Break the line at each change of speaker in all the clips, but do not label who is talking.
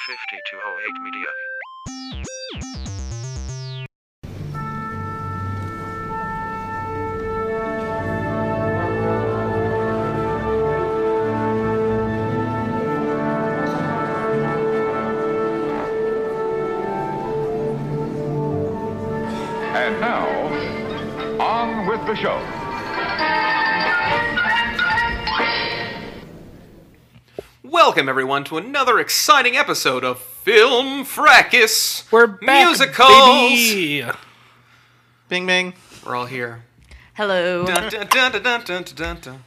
5208 Media.
And now, on with the show.
Welcome, everyone, to another exciting episode of Film Fracas.
We're back,
Musicals.
baby.
Bing, bing.
We're all here.
Hello.
Dun, dun, dun, dun, dun, dun, dun, dun.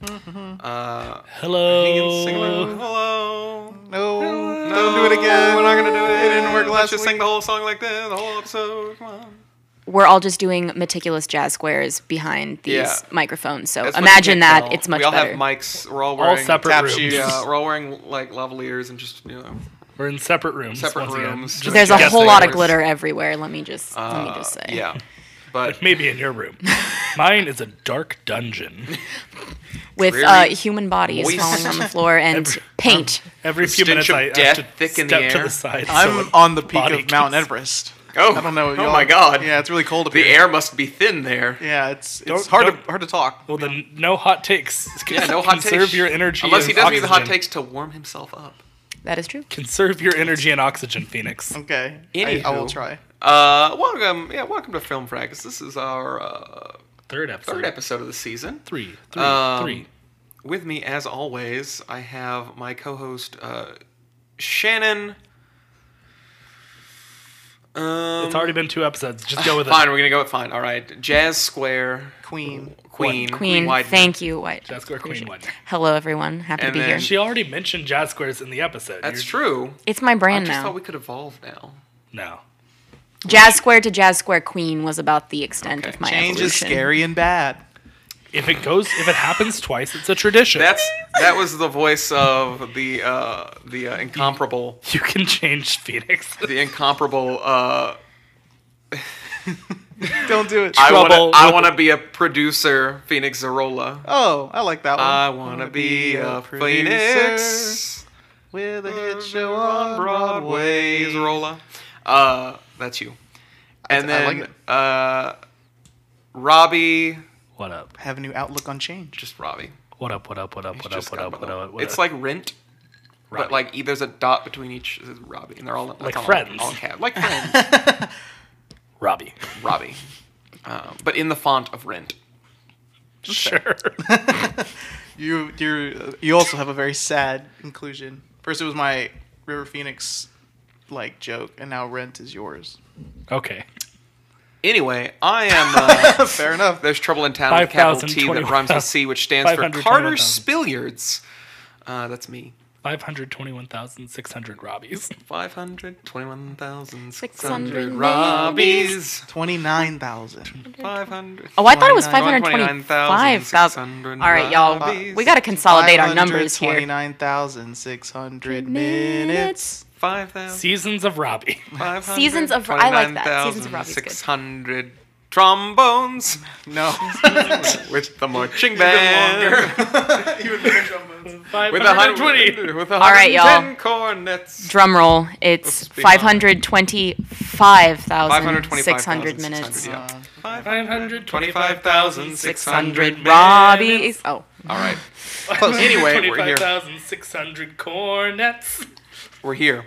Hello.
Sing along. Hello.
No,
No,
don't do it again.
We're not gonna do it.
It didn't work
Let's
last
just
week.
sing the whole song like this, the whole episode. Come on.
We're all just doing meticulous jazz squares behind these
Yeah.
microphones, so
That's what
imagine
you
that
can't tell.
it's much
we all
better.
have mics. We're all wearing
separate
tap
rooms.
shoes.
Yeah, we're all wearing like lavaliers and just
We're in separate rooms.
Separate
once again.
rooms.
Just
There's a
guest
whole lot of
layers.
glitter everywhere. Let me just say.
Yeah, but
Maybe in your room. Mine is a dark dungeon.
With
Really
human bodies
moist.
falling on the floor and paint.
Every
The
few
stench
minutes
of
I have
death
to
thick in
step
the
to
air.
the side. so
I'm
a
on the peak
body
of Mount
keeps-
Everest.
oh,
I don't know.
Oh
y'all-
my God!
Yeah, it's really cold up
The
here.
air must be thin there.
Yeah, it's
Don't-
hard
don't-
to talk.
Well, then no hot takes.
Yeah, no hot takes.
Conserve your energy.
Unless he
and
doesn't need the hot
oxygen.
takes to warm himself up.
That is true.
Conserve your energy and oxygen, Phoenix.
Okay, I
Anywho.
will try.
Welcome to Film Fracas. This is our
Third episode.
third episode of the season.
Three.
With me, as always, I have my co-host Shannon.
It's already been 2 episodes. Just go with it.
Fine, we're gonna go with fine. All right, Jazz Square
Queen.
Queen.
Queen, thank you, White.
Jazz Square Queen one.
Hello, everyone. Happy
And
to be
then
here.
She already mentioned jazz squares in the episode.
That's true.
It's my
I
brand
just
now.
thought we could evolve now.
No.
Jazz Square to Jazz Square Queen was about the extent
Okay.
of my
Change is
evolution.
scary and bad.
If it happens twice, it's a tradition.
That was the voice of the incomparable,
You can change Phoenix.
the incomparable.
Don't do it.
Trouble
I
with-
want to be a producer, Phoenix Zarola.
Oh, I like that one.
I want to be a Phoenix
with a hit show on Broadway.
Zarola. That's you. And
I like
then Robbie,
What up?
Have a new outlook on change.
just Robbie.
What up? What up? What up?
He's
What up?
just
What
got
up? What
one.
up? What
It's
up?
like Rent,
Robbie.
but like there's a dot between each. It says Robbie, and they're all
Like
all,
friends.
all cap, like friends.
Robbie.
Robbie, but in the font of Rent.
Sure.
You also have a very sad conclusion. First it was my River Phoenix joke, and now Rent is yours.
Okay.
Anyway, I am.
Fair enough.
There's trouble in town with a capital T that rhymes with
5,021,000.
C, which stands for
521,000.
Carter Spilliards. That's me.
521,600 Robbies.
521,600
600
Robbies.
29,000.
500.
Oh, I thought it was
529,600
525,000. All right, y'all.
Robbies.
We got to consolidate our numbers here.
29,600 minutes.
5,000.
Seasons of Robbie.
Seasons of- I like that. Seasons of Robbie's good.
600 trombones
No.
with the marching band.
Even bigger drumbones.
With
520.
With
All right, y'all.
110 cornets.
Drum roll. It's
Let's be
525,600 minutes.
Yeah.
525,600
Robbies. Oh.
All right. Anyway, we're here.
25,600 cornets.
We're here.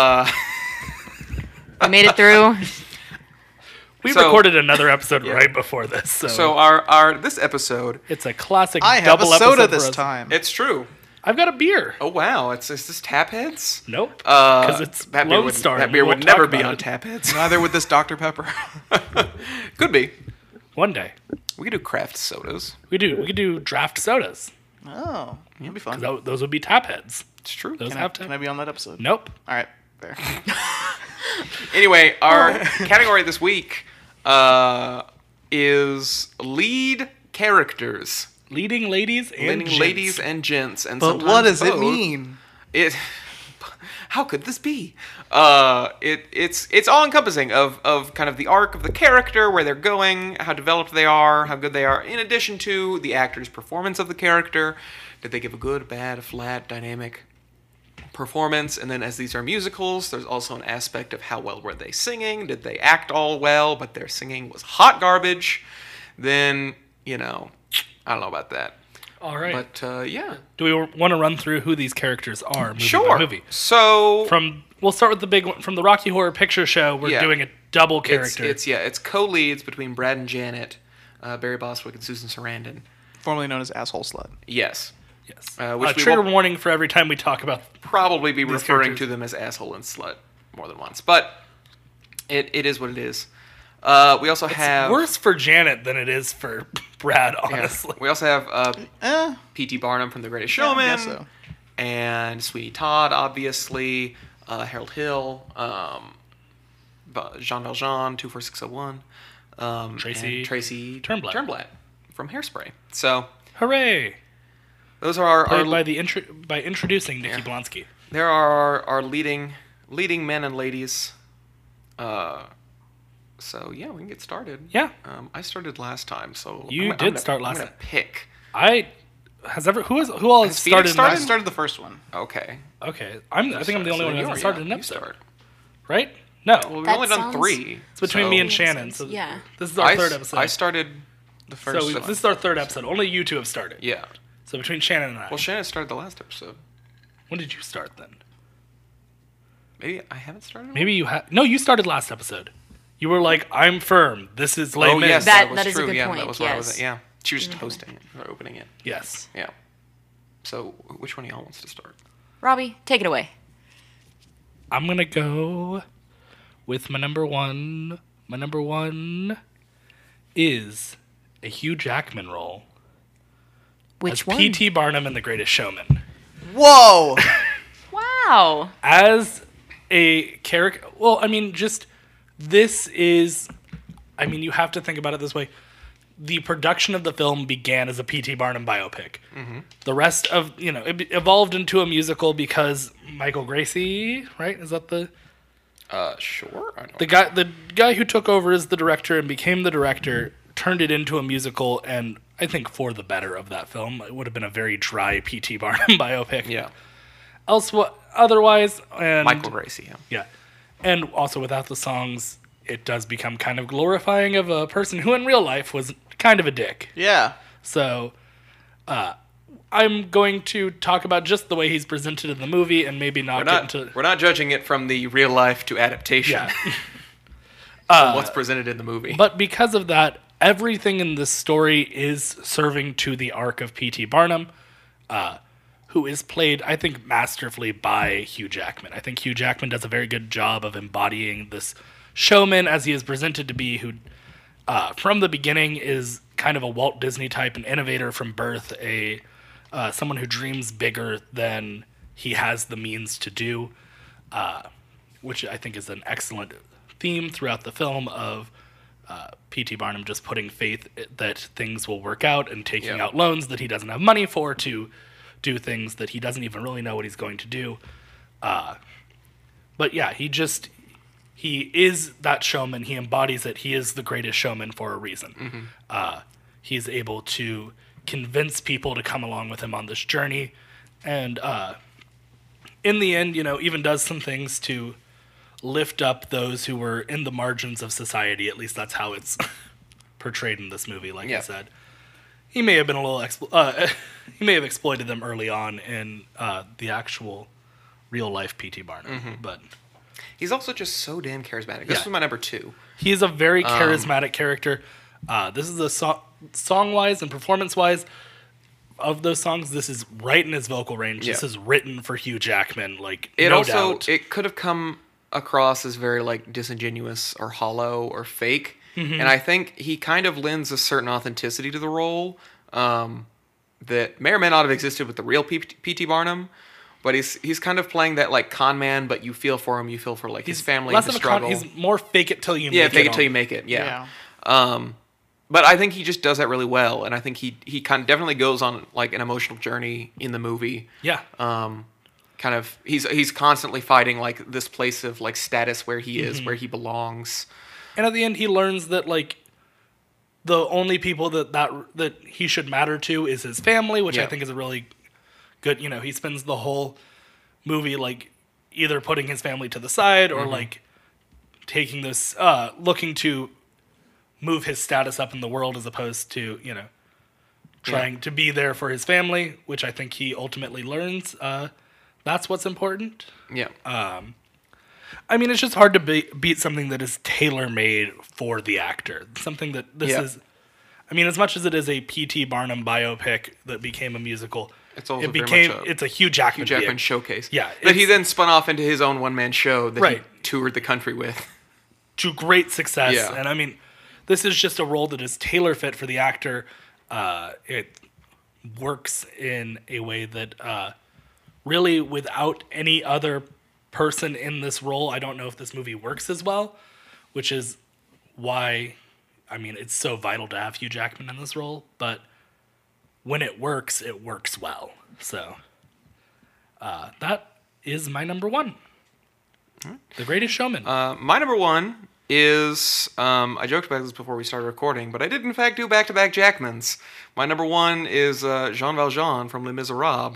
We made it through.
We
So-
recorded another episode
Yeah.
right before this, so,
So our this episode,
it's a classic
I have a
double
soda
episode
this
for us.
time.
it's true.
I've got a beer.
Oh wow, is this Tap Heads?
Nope. Because it's
that beer
Lone
would,
Star.
That
and
beer
we
would
won't
never
talk
be
about
on
it.
Tap Heads.
Neither with this Dr. Pepper.
Could be.
One day.
We could do craft sodas.
We could do draft sodas.
Oh, that'd be fun.
Those would be tap heads.
It's true.
Those
Can
have
I be on that episode?
Nope.
All right, fair.
Anyway, our category this week is lead characters.
Leading ladies and
Leading
gents.
ladies and gents. And
But
sometimes
what does it
both.
mean?
It. How could this be? It's all encompassing of kind of the arc of the character, where they're going, how developed they are, how good they are. In addition to the actor's performance of the character, did they give a good, bad, a flat, dynamic performance, and then as these are musicals, there's also an aspect of how well were they singing. Did they act all well, but their singing was hot garbage? Then, I don't know about that.
All right.
But yeah,
Do we want to run through who these characters are? Movie
sure.
By movie?
So
We'll start with the big one from the Rocky Horror Picture Show. We're
Yeah.
doing a double character.
it's co-leads between Brad and Janet, Barry Bostwick and Susan Sarandon.
Formerly known as Asshole Slut.
Yes,
yes.
which we
Trigger
will
warning for every time we talk about.
probably be referring
characters.
to them as asshole and slut more than once, but it is what it is. We also have
Worse for Janet than it is for Brad,
yeah,
honestly.
we also have P.T. Barnum from The Greatest
Yeah, I
Showman,
guess so.
and Sweeney Todd, obviously, Harold Hill, Jean Valjean, 24601,
Tracy
and Tracy
Turnblad.
from Hairspray. So
Hooray!
those are our
Played by introducing Nikki Blonsky.
there are our leading men and ladies. So yeah, we can get started.
Yeah.
I started last time, so
You did start last
I'm gonna
time.
pick.
Who all has
Has Phoenix
started?
started?
I started the first one.
Okay.
Okay, I think I'm the only one who hasn't started an
You
episode,
start.
right? No,
Well, we've
That
only done
sounds-
3.
it's between
so
me and
Makes
Shannon.
sense,
So
yeah.
this is our third episode.
I started.
The first
so
one.
this is our third episode. Only you two have started.
Yeah.
So between Shannon and I,
Well, Shannon started the last episode.
when did you start then?
Maybe I haven't started.
Maybe you had. No, you started last episode. You were like, "I'm firm. This is Les
Oh
Mis."
yes,
That-
was
that is a
true.
good
Yeah,
point,
that was where I was
yes.
at. Yeah, she was just hosting it or opening it.
Yes.
Yeah. So which one of y'all wants to start?
Robbie, take it away.
I'm gonna go with my number one. My number one is a Hugh Jackman role
Which
as
one?
P.T. Barnum in The Greatest Showman.
Whoa!
Wow.
As a character, well, I mean, just this is. I mean, you have to think about it this way. The production of the film began as a P.T. Barnum biopic. The rest of, it evolved into a musical because Michael Gracie, right? Is that the
Sure. I don't
the guy who took over as the director and became the director turned it into a musical, and I think for the better of that film. It would have been a very dry P.T. Barnum biopic.
Yeah.
Otherwise, and
Michael Gracie. Yeah.
yeah, and also without the songs, it does become kind of glorifying of a person who in real life was kind of a dick.
Yeah.
So, I'm going to talk about just the way he's presented in the movie, and maybe not get into.
We're not judging it from the real life to adaptation.
Yeah.
From what's presented in the movie.
But because of that, everything in this story is serving to the arc of P.T. Barnum, who is played, I think, masterfully by Hugh Jackman. I think Hugh Jackman does a very good job of embodying this showman as he is presented to be, who, from the beginning, is kind of a Walt Disney type, an innovator from birth, someone who dreams bigger than he has the means to do, which I think is an excellent theme throughout the film of P.T. Barnum just putting faith that things will work out and taking
Yeah.
out loans that he doesn't have money for to do things that he doesn't even really know what he's going to do. But yeah, he is that showman. He embodies it. He is the greatest showman for a reason. He's able to convince people to come along with him on this journey. And in the end, even does some things to lift up those who were in the margins of society. At least that's how it's portrayed in this movie, like I
Yeah.
said. He may have been a little he may have exploited them early on in the actual real life P.T. Barnum, but
He's also just so damn charismatic.
Yeah.
This was my number 2.
he's a very charismatic character. This is a song wise and performance wise of those songs. This is right in his vocal range. This
Yeah.
is written for Hugh Jackman,
It
no
also
doubt.
it could have come across as very like disingenuous or hollow or fake, and I think he kind of lends a certain authenticity to the role that may or may not have existed with the real P.T. Barnum. But he's kind of playing that like con man, but you feel for him, you feel for like his family,
less
the
of a
struggle.
he's more fake it till you
Yeah,
make
fake
it
it till you make it. Yeah. But I think he just does that really well, and I think he kind of definitely goes on like an emotional journey in the movie.
Yeah.
Kind of he's constantly fighting like this place of like status where he is, where he belongs.
And at the end, he learns that like the only people that he should matter to is his family, which I
Yeah.
think is a really good. He spends the whole movie, like either putting his family to the side or like taking this, looking to move his status up in the world as opposed to, trying to be there for his family, which I think he ultimately learns. That's what's important.
Yeah.
I mean, it's just hard to beat something that is tailor-made for the actor. Something that this is... I mean, as much as it is a P.T. Barnum biopic that became a musical,
It's also
it
very
became...
much
It's a Hugh Jackman
Hugh Jackman
vehicle.
showcase.
Yeah,
That he
it's-
then spun off into his own one-man show that
Right.
he toured the country with.
To great success.
Yeah.
And I mean, this is just a role that is tailor-fit for the actor. It works in a way that really, without any other person in this role, I don't know if this movie works as well, which is why, I mean, it's so vital to have Hugh Jackman in this role, but when it works well. So that is my number one. The Greatest Showman.
My number one is, I joked about this before we started recording, but I did in fact do back-to-back Jackmans. My number one is Jean Valjean from Les Miserables.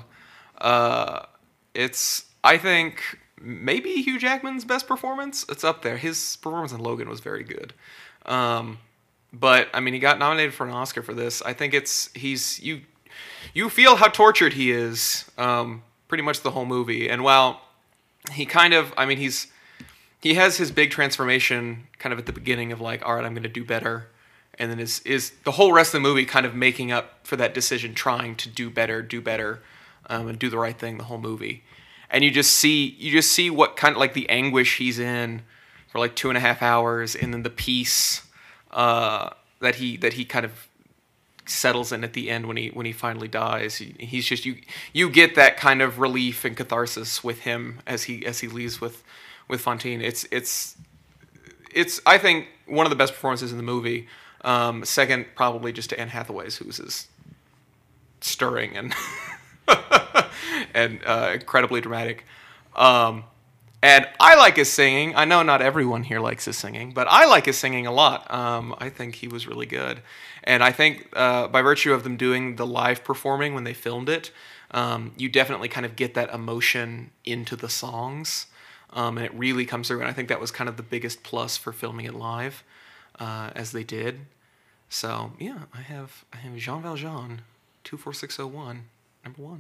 It's, I think, maybe Hugh Jackman's best performance. It's up there. His performance in Logan was very good. But, I mean, he got nominated for an Oscar for this. I think you feel how tortured he is pretty much the whole movie. And while he kind of, I mean, he has his big transformation kind of at the beginning of like, all right, I'm going to do better. And then is the whole rest of the movie kind of making up for that decision, trying to do better, and do the right thing the whole movie. And you just see what kind of like the anguish he's in for like 2.5 hours, and then the peace that he kind of settles in at the end when he finally dies. He's just you get that kind of relief and catharsis with him as he leaves with Fantine. It's I think one of the best performances in the movie. Second, probably just to Anne Hathaway's, who's as stirring and and incredibly dramatic. And I like his singing. I know not everyone here likes his singing, but I like his singing a lot. I think he was really good. And I think by virtue of them doing the live performing when they filmed it, you definitely kind of get that emotion into the songs. And it really comes through. And I think that was kind of the biggest plus for filming it live, as they did. So, yeah, I have Jean Valjean, 24601, number one.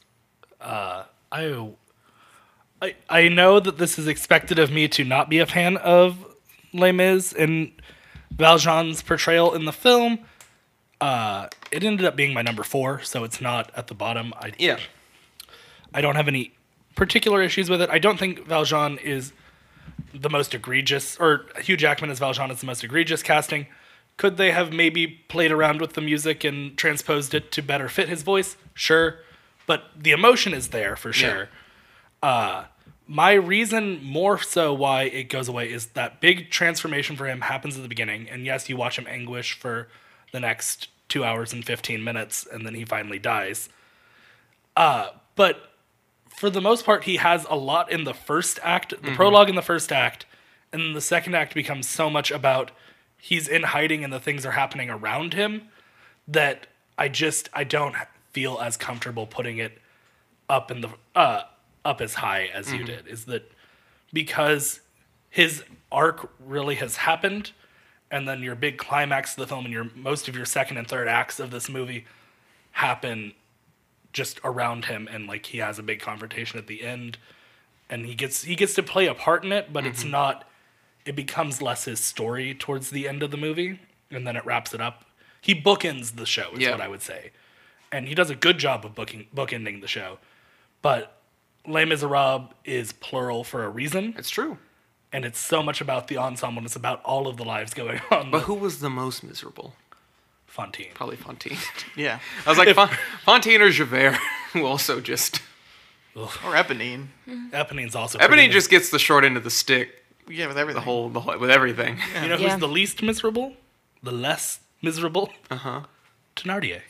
I know that this is expected of me to not be a fan of Les Mis and Valjean's portrayal in the film. It ended up being my number 4, so it's not at the bottom. I don't have any particular issues with it. I don't think Valjean is the most egregious, or Hugh Jackman as Valjean is the most egregious casting. Could they have maybe played around with the music and transposed it to better fit his voice? Sure. But the emotion is there for sure. My reason more so why it goes away is that big transformation for him happens at the beginning. And yes, you watch him anguish for the next 2 hours and 15 minutes, and then he finally dies. But for the most part, he has a lot in the first act, the prologue in the first act, and then the second act becomes so much about he's in hiding and the things are happening around him that I don't feel as comfortable putting it up in the up as high as you did. Is that because his arc really has happened, and then your big climax of the film and most of your second and third acts of this movie happen just around him, and like he has a big confrontation at the end, and he gets to play a part in it, but it's not. It becomes less his story towards the end of the movie, and then it wraps it up. He bookends the show, is what I would say. And he does a good job of bookending the show. But Les Miserables is plural for a reason.
It's true.
And it's so much about the ensemble, and it's about all of the lives going on.
But who was the most miserable?
Fantine.
Probably Fantine.
Yeah.
I was like, Fantine or Javert, who also just...
Or Eponine.
Eponine's also
Eponine just gets the short end of the stick.
Yeah, with everything.
The whole with everything.
You know
Yeah.
who's the least miserable? The less miserable?
Uh-huh.
Thénardier.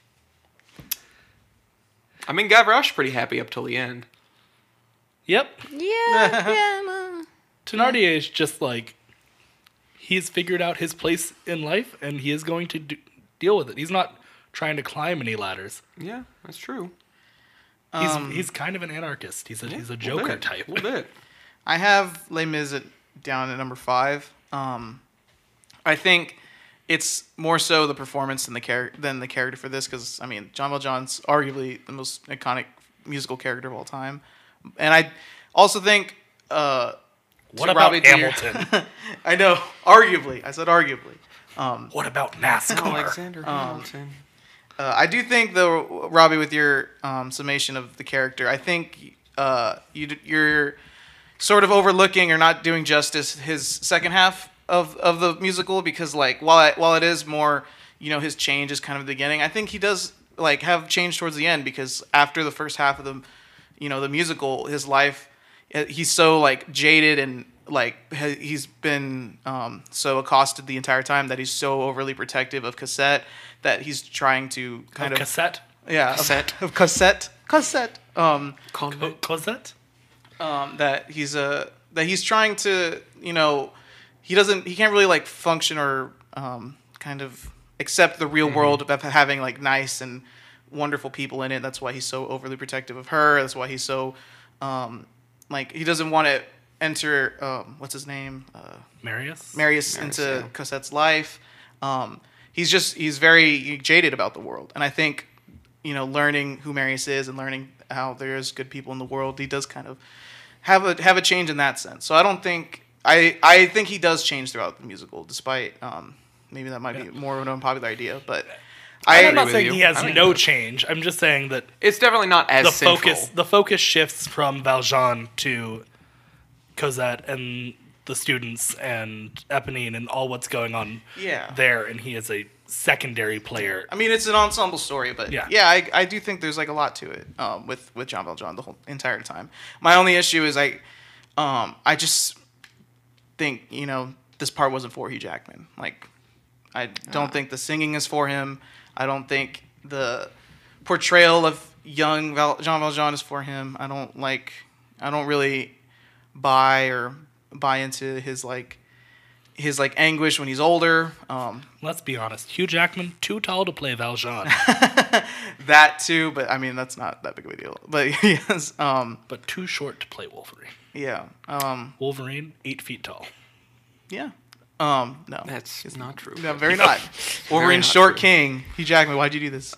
I mean, Gavroche pretty happy up till the end.
Yep.
Yeah.
Thénardier is just like, he's figured out his place in life, and he is going to deal with it. He's not trying to climb any ladders.
Yeah, that's true.
He's kind of an anarchist. He's a Joker type.
A little bit.
I have Les Mis down at number 5. I think it's more so the performance than the character for this, because I mean, John Valjean's arguably the most iconic musical character of all time, and I also think.
What about Hamilton?
I know, arguably. I said arguably.
What about NASCAR?
Alexander Hamilton.
I do think, though, Robbie, with your summation of the character, I think you're sort of overlooking or not doing justice his second half of the musical, because like while it is more, his change is kind of the beginning, I think he does like have change towards the end, because after the first half of the musical, his life, he's so like jaded and like he's been so accosted the entire time that he's so overly protective of Cosette that he's trying to kind of
Cassette?
yeah
Cosette.
of Cosette
Cosette?
that he's trying to he can't really like function or kind of accept the real world of having like nice and wonderful people in it. That's why he's so overly protective of her. That's why he's so like he doesn't want to enter what's his name Marius into Cosette's life. He's very jaded about the world, and I think learning who Marius is and learning how there's good people in the world, he does kind of have a change in that sense. So I don't think I think he does change throughout the musical, despite maybe that might be more of an unpopular idea, but
I'm not
with
saying
you.
he has
I think
no
that-
change. I'm just saying that
It's definitely not as central.
the focus shifts from Valjean to Cosette and the students and Eponine and all what's going on there, and he is a secondary player.
I mean, it's an ensemble story, but
Yeah.
I do think there's like a lot to it with Jean Valjean the whole entire time. My only issue is I just think this part wasn't for Hugh Jackman. Like, I don't think the singing is for him. I don't think the portrayal of young Jean Valjean is for him. I don't really buy into his anguish when he's older.
Let's be honest. Hugh Jackman, too tall to play Valjean,
That too, but I mean that's not that big of a deal. But yes,
but too short to play Wolverine.
yeah,
Wolverine, 8 feet tall.
yeah. No,
That's not true.
no, very not. Wolverine,
not
short
true.
king. Hugh Jackman, why'd you do this?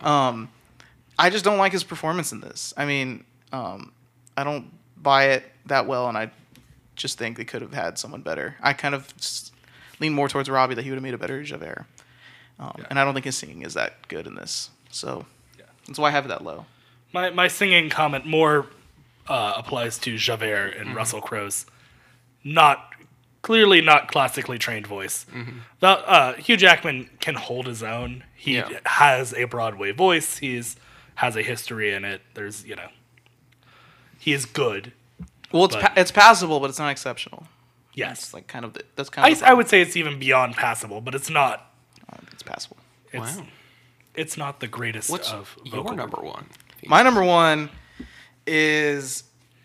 I just don't like his performance in this. I mean, I don't buy it that well, and I just think they could have had someone better. I kind of lean more towards Robbie that he would have made a better Javert. And I don't think his singing is that good in this. So that's why I have it that low.
My singing comment more applies to Javert and Russell Crowe's clearly not classically trained voice. Hugh Jackman can hold his own. He has a Broadway voice. Has a history in it. There's he is good.
Well, it's passable, but it's not exceptional.
Yes,
It's like kind of that's kind of.
I would say it's even beyond passable, but it's not.
It's passable.
It's,
Wow.
It's not the greatest
What's
of
your
vocal.
number one?
My number one is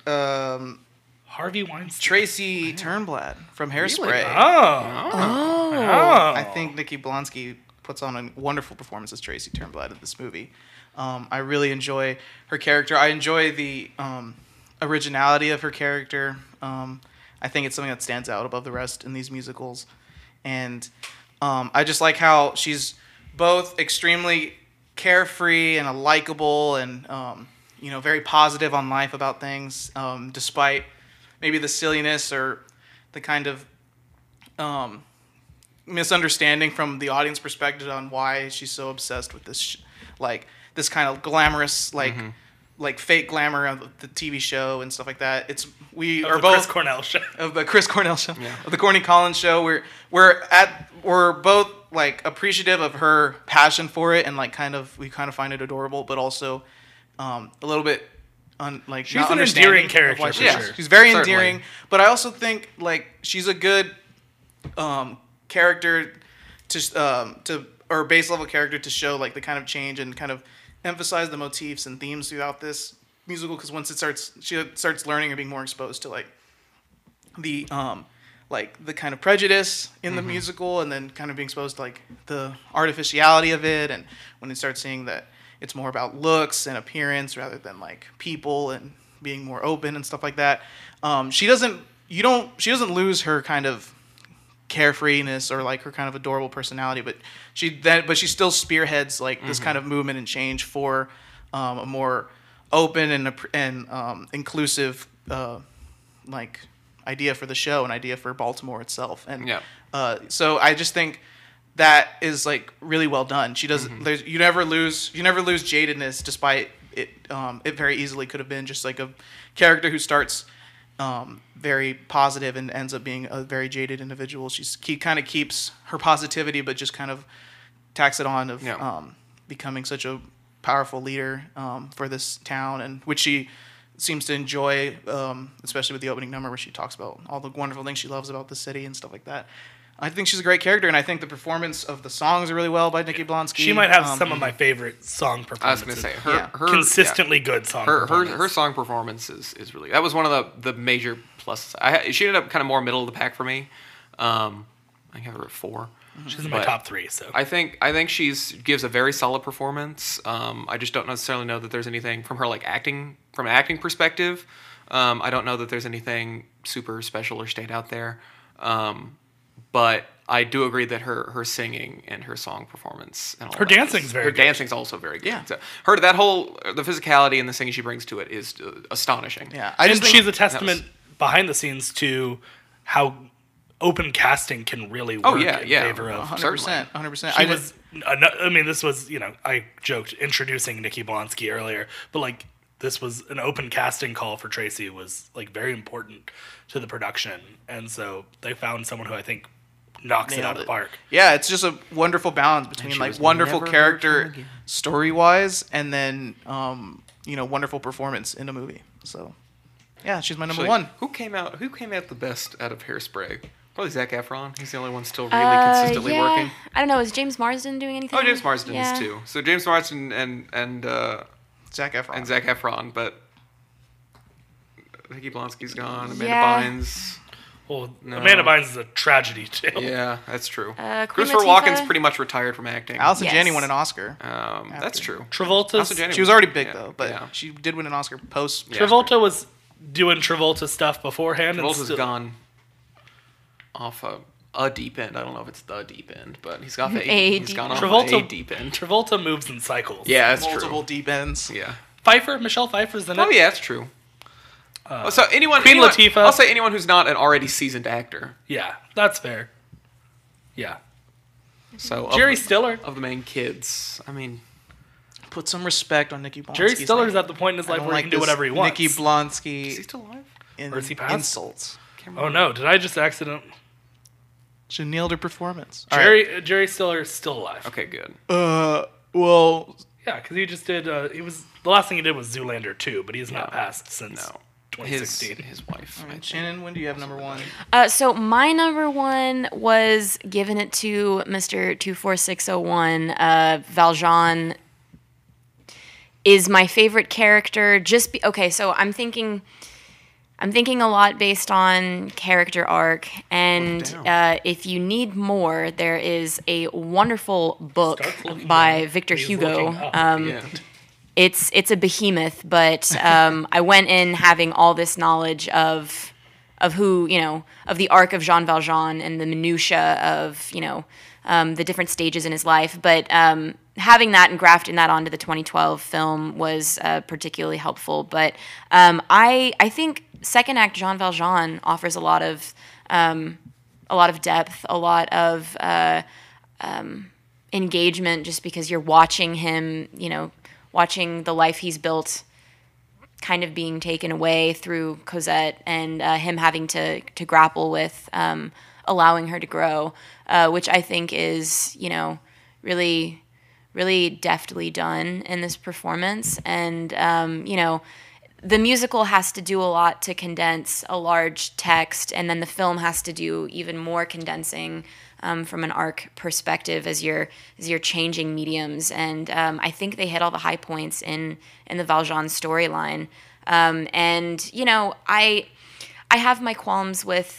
Harvey Weinstein.
Tracy Turnblad from Hairspray.
Oh.
I think Nikki Blonsky puts on a wonderful performance as Tracy Turnblad in this movie. I really enjoy her character. I enjoy the originality of her character. I think it's something that stands out above the rest in these musicals. And I just like how she's both extremely carefree and likable and very positive on life about things, despite maybe the silliness or the kind of misunderstanding from the audience perspective on why she's so obsessed with this this kind of glamorous like fake glamour of the TV show and stuff like that. It's we are both
Chris Cornell show.
of the Chris Cornell show, of the Corny Collins show. We're both like appreciative of her passion for it, and we kind of find it adorable, but also a little bit
She's
not
an
understanding
endearing
of
character
why
for
she is.
sure.
She's very
Certainly.
endearing, but I also think she's a good character or base level character to show the kind of change and kind of emphasize the motifs and themes throughout this musical, because once she starts learning and being more exposed to the kind of prejudice in the musical, and then kind of being exposed to the artificiality of it, and when they start seeing that it's more about looks and appearance rather than like people and being more open and stuff like that. She doesn't lose her kind of carefreeness or like her kind of adorable personality, but she still spearheads like this kind of movement and change for a more open and inclusive like idea for the show, an idea for Baltimore itself. And so I just think that is like really well done. She doesn't. You never lose jadedness, despite it. It very easily could have been just like a character who starts very positive and ends up being a very jaded individual. She kind of keeps her positivity, but just kind of tacks it on of becoming such a powerful leader for this town, and which she seems to enjoy, especially with the opening number where she talks about all the wonderful things she loves about the city and stuff like that. I think she's a great character, and I think the performance of the songs are really well by Nikki Blonsky.
She might have some of my favorite song performances.
I was going to say her
consistently good song.
Her song performance is really, that was one of the major pluses. She ended up kind of more middle of the pack for me. I have her at 4.
She's in my top 3. So
I think gives a very solid performance. I just don't necessarily know that there's anything from her like acting perspective. I don't know that there's anything super special or stayed out there. But I do agree that her singing and her song performance and all
her dancing's very good.
Her dancing's also very good.
Yeah.
So the physicality and the singing she brings to it is astonishing.
Yeah.
She's a testament behind the scenes to how open casting can really work in favor of
100%. 100%.
This was, I joked introducing Nikki Blonsky earlier, but like this was an open casting call for Tracy was like very important to the production, and so they found someone who I think knocks it out of the park.
Yeah, it's just a wonderful balance between like wonderful character story wise and then wonderful performance in a movie. So yeah, she's my number 1.
Who came out the best out of Hairspray? Probably Zac Efron. He's the only one still really consistently working.
I don't know. Is James Marsden doing anything?
Oh, James Marsden is too. So James Marsden and
Zac Efron.
And Zac Efron, but Nikki Blonsky's gone. Amanda Bynes.
Well, no. Amanda Bynes is a tragedy too.
Yeah, that's true.
Queen
Christopher
Latifah?
Walken's pretty much retired from acting.
Allison Janney won an Oscar.
That's true.
Travolta.
She was already big though, but she did win an Oscar post.
Travolta was doing Travolta stuff beforehand.
Travolta's gone off a deep end. I don't know if it's the deep end, but he's got he's gone off a deep end.
Travolta moves in cycles.
Yeah, that's
multiple
true.
deep ends.
Yeah.
Michelle Pfeiffer's in it.
Oh yeah, that's true. So Queen
Latifah.
I'll say anyone who's not an already seasoned actor.
Yeah, that's fair. Yeah.
So
Jerry Stiller
of the main kids. I mean,
put some respect on Nikki Blonsky.
Jerry Stiller's at the point in his life where he can do whatever he wants.
Nikki Blonsky.
Is he still alive?
Or is he passed?
Insults.
Oh no! Did I just accident?
She nailed her performance.
Jerry Stiller is still alive.
Okay, good.
Well.
Yeah, because he just did. The last thing he did was Zoolander 2, but he has not passed since 2016.
His wife.
Right, Shannon, when do you have number 1?
So my number 1 was giving it to Mr. 24601. Valjean is my favorite character. So I'm thinking a lot based on character arc, and if you need more, there is a wonderful book by Victor Hugo. It's a behemoth, but I went in having all this knowledge of who, of the arc of Jean Valjean and the minutia of, the different stages in his life. But having that and grafting that onto the 2012 film was particularly helpful. But I think second act Jean Valjean offers a lot of depth, a lot of engagement, just because you're watching him, watching the life he's built kind of being taken away through Cosette, and him having to grapple with allowing her to grow, which I think is, really, really deftly done in this performance. And, the musical has to do a lot to condense a large text, and then the film has to do even more condensing from an arc perspective as you're changing mediums. And I think they hit all the high points in the Valjean storyline. And I have my qualms with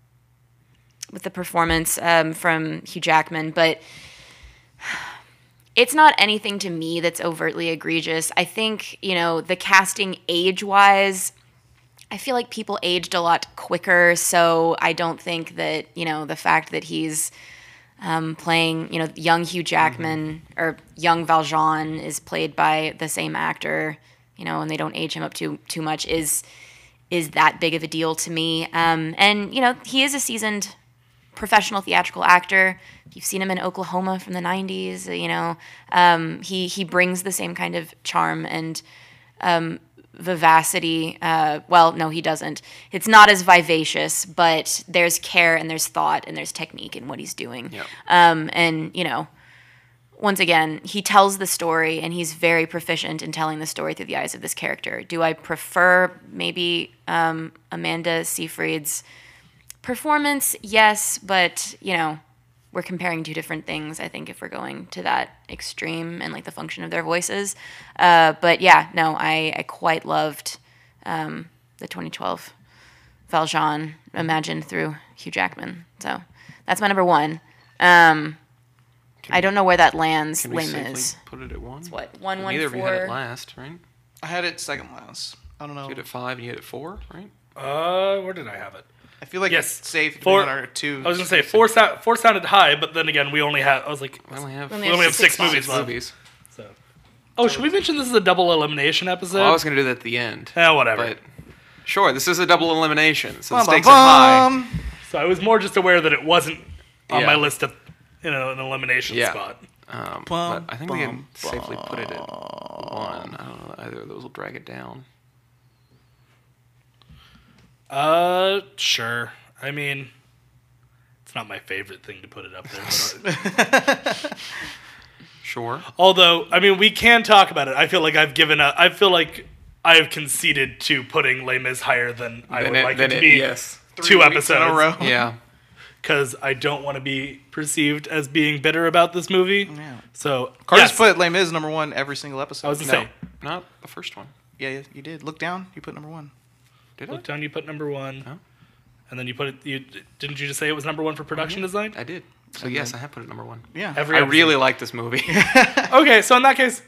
the performance from Hugh Jackman, but it's not anything to me that's overtly egregious. I think, the casting age-wise, I feel like people aged a lot quicker, so I don't think that, the fact that he's playing, young Hugh Jackman or young Valjean is played by the same actor, and they don't age him up too much is that big of a deal to me. And, he is a seasoned professional theatrical actor. You've seen him in Oklahoma from the 90s, he brings the same kind of charm and vivacity. Well, no, he doesn't. It's not as vivacious, but there's care and there's thought and there's technique in what he's doing.
Yep.
And, once again, he tells the story and he's very proficient in telling the story through the eyes of this character. Do I prefer maybe Amanda Seyfried's performance? Yes, but, we're comparing two different things, I think, if we're going to that extreme and, the function of their voices. But, yeah, no, I quite loved the 2012 Valjean imagined through Hugh Jackman. So that's my number one. I don't know where that lands.
Can we
Les
safely
Mis.
put it at 1?
What, 1, 1,
Neither of you had it
4?
last, right?
I had it second last. I don't know.
You had it 5 and you had it 4, right?
Where did I have it?
I feel like
Yes.
it's safe
Four-
depending on our two.
I was gonna say four sounded high, but then again, we only have. I was like,
We only have
Only
we only have six
spots.
movies left.
movies.
So. Oh, should we mention this is a double elimination episode?
Well, I was going to do that at the end.
Whatever.
But sure, this is a double elimination, so the
Bum, bum,
stakes are high.
bum.
So I was more just aware that it wasn't on
Yeah.
my list of, an elimination
Yeah.
spot.
But I think we can
bum,
safely put it at 1. I don't know. Either of those will drag it down.
Sure. I mean, it's not my favorite thing to put it up there. But
Sure.
although, I mean, we can talk about it. I feel like I feel like I have conceded to putting Les Mis higher than I would like it to be.
Yes.
2
3 weeks in a
episodes.
row.
Yeah.
Because I don't want to be perceived as being bitter about this movie.
Yeah.
So,
Carter's
yes,
put Les Mis number 1 every single episode.
I was going
No,
to say,
not the first one.
Yeah, you did. Look down. You put number 1.
Did
look down, you put number 1.
Huh?
And then you put it, didn't you just say it was number 1 for production design?
I did. So yes, I have put it number 1.
Yeah.
Every
I
episode.
really like this movie.
Okay, so in that case,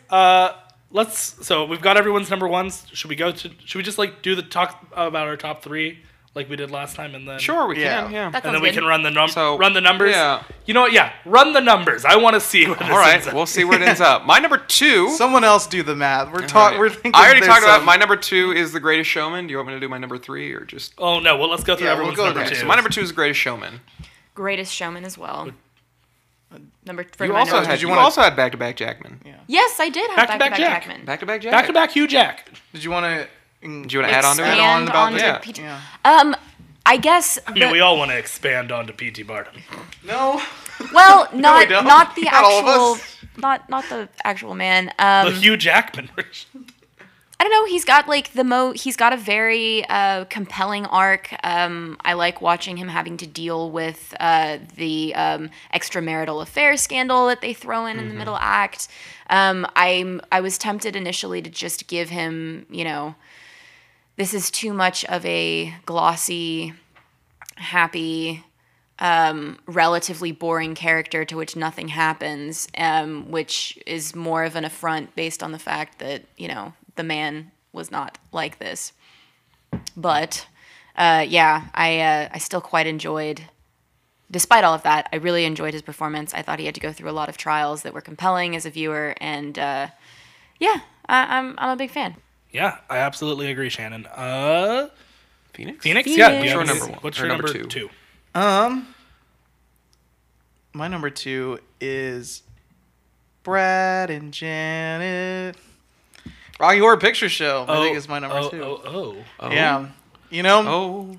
so we've got everyone's number 1s. Should we just do the talk about our top 3 like we did last time and then
Sure, we
Yeah.
can. Yeah.
That
and
sounds
then we
good.
can run the
So,
numbers.
yeah.
You know what? Yeah, run the numbers. I want to see where this
All right,
ends up.
we'll see where it ends up. My number 2.
Someone else do the math. We're
All
talking.
right.
We're thinking.
I already
there's
talked about
some-
my number 2 is The Greatest Showman. Do you want me to do my number 3 or just?
Oh no, well let's go through
Yeah, we'll
everyone's
go
number
through.
2.
So my number 2 is The Greatest Showman.
Greatest Showman as well. Number for
You
my
also
number
had
two.
you also had back-to-back Jackman.
Yes, I did have
Back-to-back
back-to-back
Jack.
Jackman.
Back-to-back Jack.
Back to back Hugh Jack.
Did you want to?
Do you want to add on to it?
Expand on about
onto
Yeah.
PT.
Yeah.
I guess.
I mean, we all want to expand onto P.T. Barnum.
No.
Well,
we
not
don't.
not the
Not all of
actual,
us.
not the actual man.
The Hugh Jackman version.
I don't know. He's got he's got a very compelling arc. I like watching him having to deal with the extramarital affair scandal that they throw in the middle act. I was tempted initially to just give him, this is too much of a glossy, happy, relatively boring character to which nothing happens, which is more of an affront based on the fact that, the man was not like this. But, I still quite enjoyed, despite all of that, I really enjoyed his performance. I thought he had to go through a lot of trials that were compelling as a viewer, and, I'm a big fan.
Yeah, I absolutely agree, Shannon.
Phoenix.
Phoenix? Yeah. do you
What's your
have
number
any-
1?
What's
Or
your
number
number
2?
2?
My number 2 is Brad and Janet. Rocky Horror Picture Show. I think is my number 2.
Oh.
Yeah. You know.
Oh.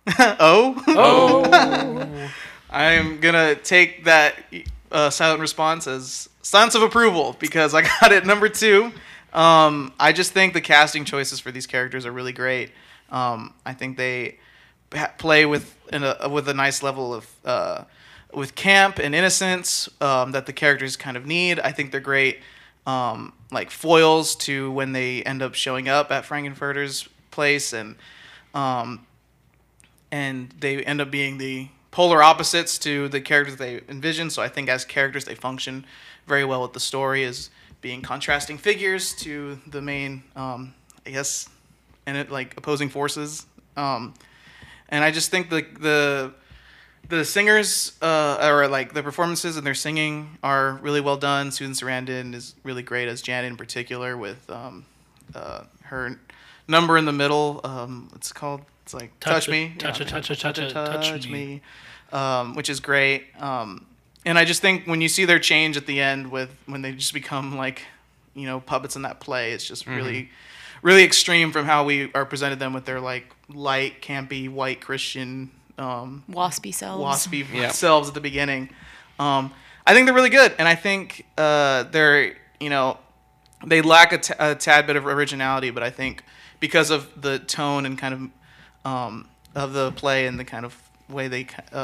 Oh. I'm gonna take that silent response as silence of approval because I got it number 2. I just think the casting choices for these characters are really great. I think they play with a nice level of with camp and innocence that the characters kind of need. I think they're great like foils to when they end up showing up at Frankenfurter's place and they end up being the polar opposites to the characters they envision. So I think as characters they function very well with the story as being contrasting figures to the main, I guess, and it like opposing forces. And I just think the singers or like the performances and their singing are really well done. Susan Sarandon is really great as Janet in particular with her number in the middle. It's called. It's like touch me, touch me, which is great. And I just think when you see their change at the end with when they just become like, puppets in that play, it's just really, really extreme from how we are presented them with their like light, campy, white Christian,
waspy
selves at the beginning. I think they're really good, and I think they're they lack a tad bit of originality, but I think because of the tone and kind of the play and the kind of way they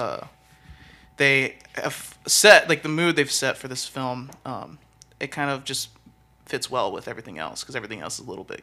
have set like the mood they've set for this film, it kind of just fits well with everything else because everything else is a little bit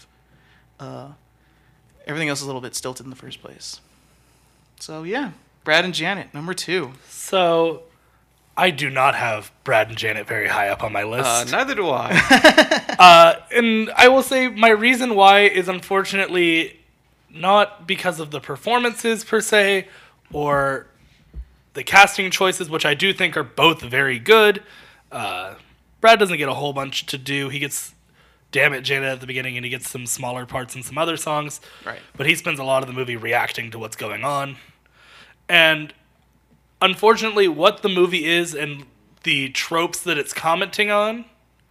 stilted in the first place. So yeah, Brad and Janet, number 2.
So I do not have Brad and Janet very high up on my list.
Neither do I.
And I will say my reason why is unfortunately not because of the performances per se or the casting choices, which I do think are both very good. Brad doesn't get a whole bunch to do. He gets Damn It, Janet at the beginning, and he gets some smaller parts in some other songs.
Right.
But he spends a lot of the movie reacting to what's going on. And unfortunately, what the movie is and the tropes that it's commenting on,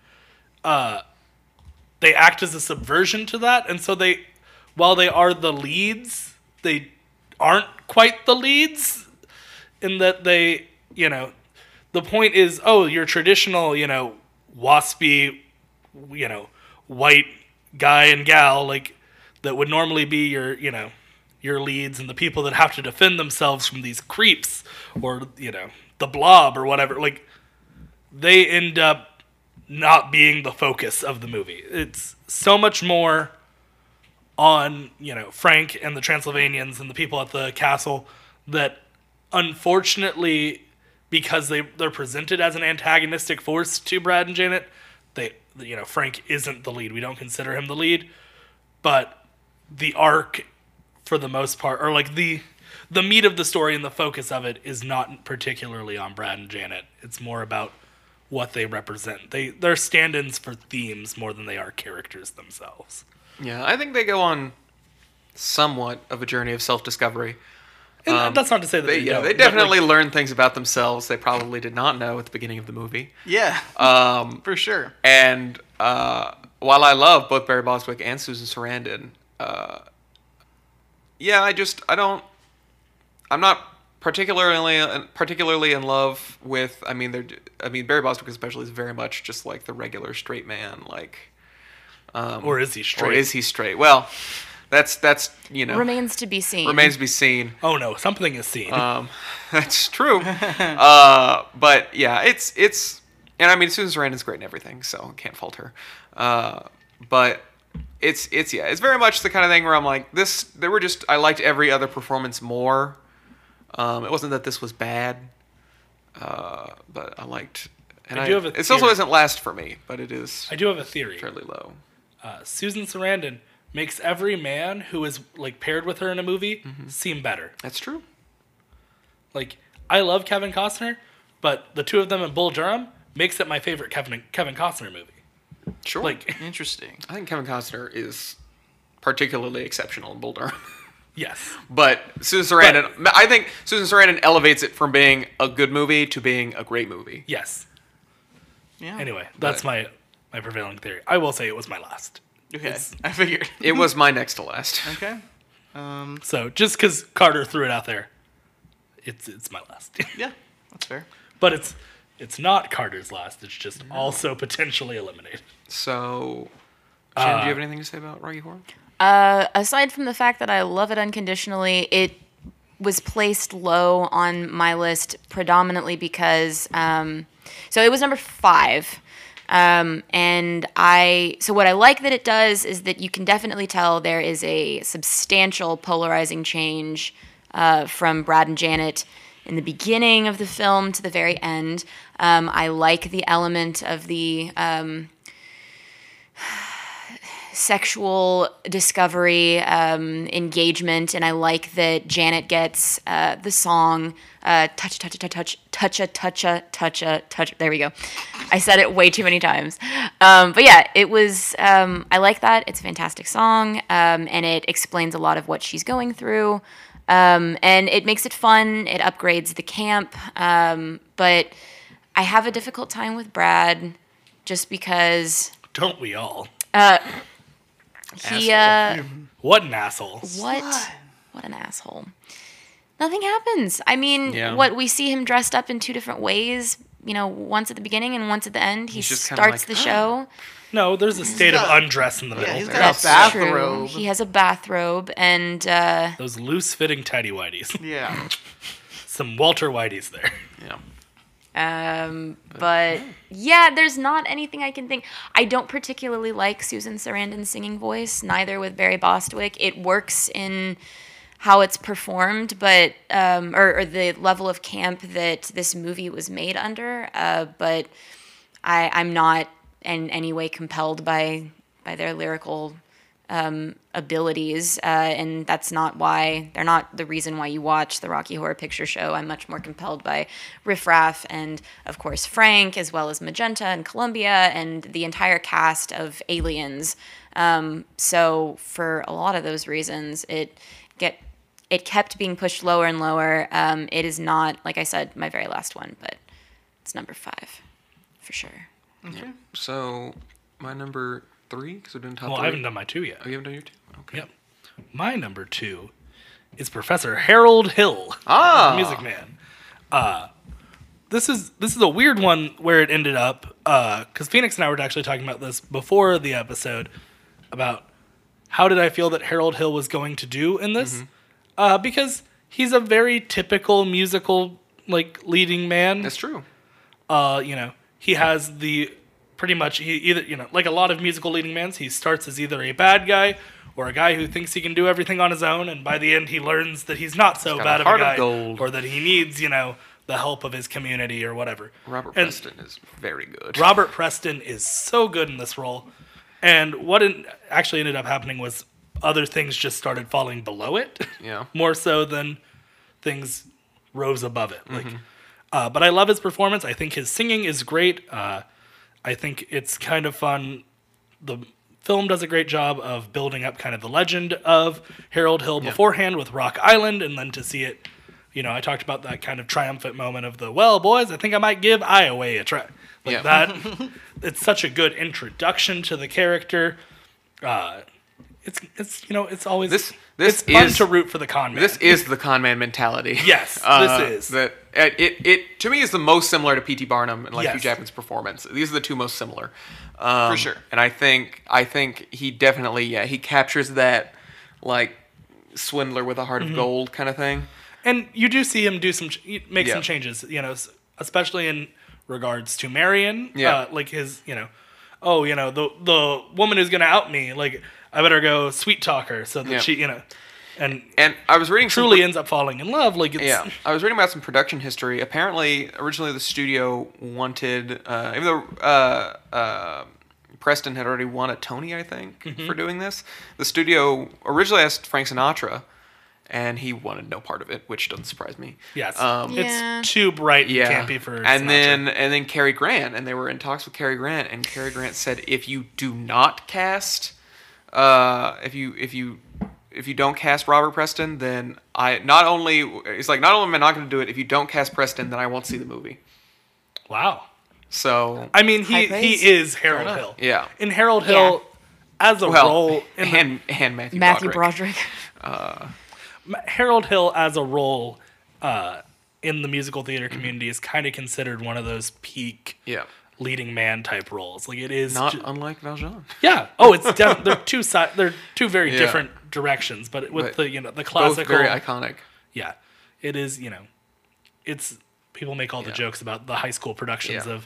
they act as a subversion to that. And so while they are the leads, they aren't quite the leads in that they, the point is, your traditional, waspy, white guy and gal, like, that would normally be your leads and the people that have to defend themselves from these creeps or, the Blob or whatever, like, they end up not being the focus of the movie. It's so much more on, Frank and the Transylvanians and the people at the castle that unfortunately, because they're presented as an antagonistic force to Brad and Janet, Frank isn't the lead. We don't consider him the lead, but the arc, for the most part, or like the meat of the story and the focus of it is not particularly on Brad and Janet. It's more about what they represent. They're stand-ins for themes more than they are characters themselves.
Yeah, I think they go on somewhat of a journey of self-discovery.
And that's not to say that
they
don't.
they definitely learn things about themselves they probably did not know at the beginning of the movie.
Yeah, for sure.
And while I love both Barry Bostwick and Susan Sarandon, I'm not particularly in love with. Barry Bostwick especially is very much just like the regular straight man, like.
Or is he straight?
Or is he straight? Well, that's
remains to be seen.
Remains to be seen.
Oh no, something is seen.
That's true. But yeah, it's and Susan Sarandon's great and everything, so can't fault her. But it's very much the kind of thing where I'm like I liked every other performance more. It wasn't that this was bad, but I liked. And it also isn't last for me, but it is.
I do have a theory.
Fairly low.
Susan Sarandon makes every man who is like paired with her in a movie seem better.
That's true.
Like, I love Kevin Costner, but the two of them in Bull Durham makes it my favorite Kevin Costner movie.
Sure.
Like,
Interesting.
I think Kevin Costner is particularly exceptional in Bull Durham.
yes.
But Susan Sarandon, I think Susan Sarandon elevates it from being a good movie to being a great movie.
Yes.
Yeah.
Anyway, that's my prevailing theory. I will say it was my last.
Okay. I figured.
It was my next to last.
Okay.
So just because Carter threw it out there, it's my last.
Yeah, that's fair.
But it's not Carter's last. It's just also potentially eliminated.
So, Shannon, do you have anything to say about Rocky Horror?
Aside from the fact that I love it unconditionally, it was placed low on my list predominantly because so it was number 5. So what I like that it does is that you can definitely tell there is a substantial polarizing change from Brad and Janet in the beginning of the film to the very end. I like the element of the sexual discovery, engagement, and I like that Janet gets the song touch, touch, touch, touch, touch, touch, touch, touch. There we go. I said it way too many times. But yeah, it was, I like that. It's a fantastic song, and it explains a lot of what she's going through, and it makes it fun. It upgrades the camp, but I have a difficult time with Brad just because...
Don't we all?
He
What an asshole.
what an asshole. Nothing happens. I mean,
Yeah.
what we see him dressed up in two different ways, once at the beginning and once at the end. He
He's just kinda
starts
like,
the show.
No, there's a state of undress in the middle.
he's got
That's
a bathrobe.
true. He has a bathrobe and
Those loose-fitting tidy whities.
Yeah.
Some Walter Whiteys there.
Yeah.
but yeah, there's not anything I can think. I don't particularly like Susan Sarandon's singing voice, neither with Barry Bostwick. It works in how it's performed, but or the level of camp that this movie was made under. But I'm not in any way compelled by their lyrical abilities, and that's not why they're not the reason why you watch the Rocky Horror Picture Show. I'm much more compelled by Riff Raff and, of course, Frank, as well as Magenta and Columbia and the entire cast of Aliens. So for a lot of those reasons, it kept being pushed lower and lower. It is not, like I said, my very last one, but it's number 5 for sure.
Okay.
So my number 3, because we're doing top
Well,
3.
I haven't done my 2 yet.
Oh, you haven't done your 2? Okay.
Yep. My number 2 is Professor Harold Hill,
Ah!
Music Man. This is a weird one where it ended up, because Phoenix and I were actually talking about this before the episode, about how did I feel that Harold Hill was going to do in this, because he's a very typical musical, leading man.
That's true.
He has pretty much, he either, like a lot of musical leading men, he starts as either a bad guy or a guy who thinks he can do everything on his own, and by the end he learns that he's not so
got
bad
a
of a
heart of
guy,
gold.
or that he needs, the help of his community or whatever.
Robert
And
Preston is very good.
Robert Preston is so good in this role, and what actually ended up happening was other things just started falling below it,
Yeah.
more so than things rose above it. But I love his performance. I think his singing is great. I think it's kind of fun. The film does a great job of building up kind of the legend of Harold Hill beforehand with Rock Island, and then to see it, I talked about that kind of triumphant moment of well, boys, I think I might give Iowa a try.
Yeah.
That. It's such a good introduction to the character. It's always
This
it's fun
is-
to root for the con man.
This is the con man mentality.
Yes, this is.
That it to me is the most similar to P.T. Barnum and
Yes.
Hugh Jackman's performance. These are the two most similar,
For sure.
And I think he definitely he captures that swindler with a heart of gold kind of thing.
And you do see him make
Yeah.
some changes, especially in regards to Marion.
Yeah.
His, the woman who's going to out me, I better go sweet talk her so that
Yeah.
she, and
And I was reading some
truly ends up falling in love.
I was reading about some production history. Apparently, originally the studio wanted, even though Preston had already won a Tony, I think, for doing this, the studio originally asked Frank Sinatra, and he wanted no part of it, which doesn't surprise me.
yes,
Yeah.
it's too bright and
Yeah,
campy for
and
Sinatra.
then Cary Grant, and they were in talks with Cary Grant, and Cary Grant said, if you do not cast, if you don't cast Robert Preston, then not only am I not going to do it. If you don't cast Preston, then I won't see the movie.
Wow.
So
I mean,
High
he
praise.
is Harold
enough.
Hill.
Yeah.
In Harold Hill, as a role,
and Matthew
Matthew
Broderick.
Broderick.
Harold Hill as a role in the musical theater community is kind of considered one of those peak
Yeah,
leading man type roles. It is
not unlike Valjean.
yeah. Oh, it's they're they're two very
Yeah.
different directions, but with
But
the
Both
classical.
very iconic.
Yeah, it is. It's people make all the
Yeah.
jokes about the high school productions
Yeah.
of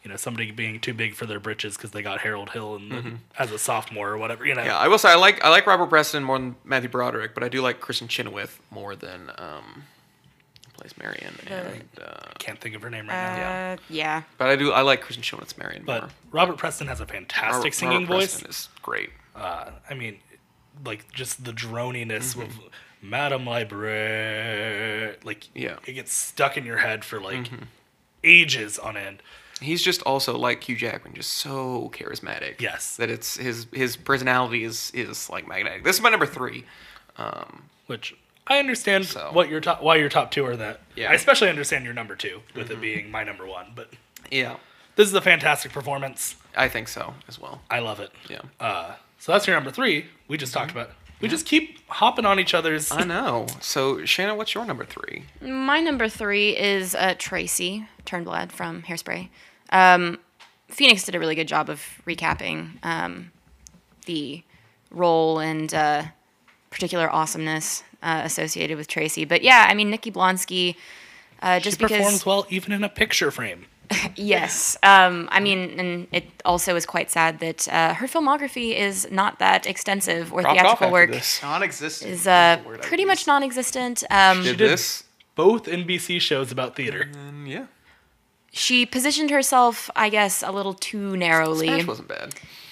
somebody being too big for their britches because they got Harold Hill as a sophomore or whatever.
Yeah, I will say I like Robert Preston more than Matthew Broderick, but I do like Kristen Chenoweth more than who plays Marion. And
Can't think of her name right now.
Yeah.
but I like Kristen Chenoweth's Marion
But
more.
Robert Preston has a fantastic singing
Robert
voice.
Preston is great.
I mean, like just the droniness of Madame Library. Like,
Yeah.
it gets stuck in your head for like ages on end.
He's just also like Hugh Jackman, just so charismatic.
Yes.
that it's his personality is like magnetic. This is my number 3.
Which I understand
So-
why your top 2 are that.
Yeah.
I especially understand your number 2 with it being my number 1. But
Yeah,
this is a fantastic performance.
I think so as well.
I love it.
Yeah.
So that's your number 3. We just talked about. We just keep hopping on each other's.
I know. So Shanna, what's your number 3?
My number 3 is Tracy Turnblad from Hairspray. Phoenix did a really good job of recapping the role and particular awesomeness associated with Tracy. But yeah, I mean, Nikki Blonsky, just
She performs
because...
well even in a picture frame.
Yes. I mean, and it also is quite sad that her filmography is not that extensive, or
Dropped off
theatrical
after
work
this.
Non-existent.
is
That's the word I
pretty
use.
much non-existent.
Did
did-
this?
Both NBC shows about theater.
Yeah.
She positioned herself, I guess, a little too narrowly.
Smash wasn't bad.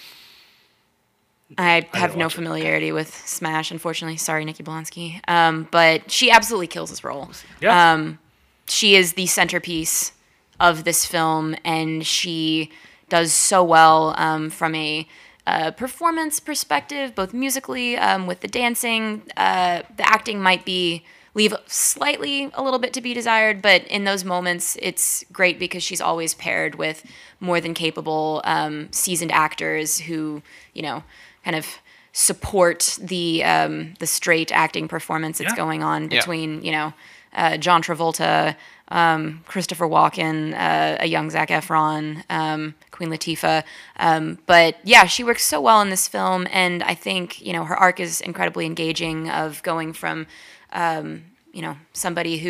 I have
didn't
no
watch it.
familiarity with Smash, unfortunately. Sorry, Nikki Blonsky. But she absolutely kills this role.
Yeah.
She is the centerpiece of this film, and she does so well from a performance perspective, both musically, with the dancing. The acting might leave slightly a little bit to be desired, but in those moments, it's great because she's always paired with more than capable, seasoned actors who, kind of support the straight acting performance that's
Yeah.
going on
Yeah.
between, John Travolta, Christopher Walken, a young Zac Efron, Queen Latifah. But yeah, she works so well in this film, and I think her arc is incredibly engaging. Of going from somebody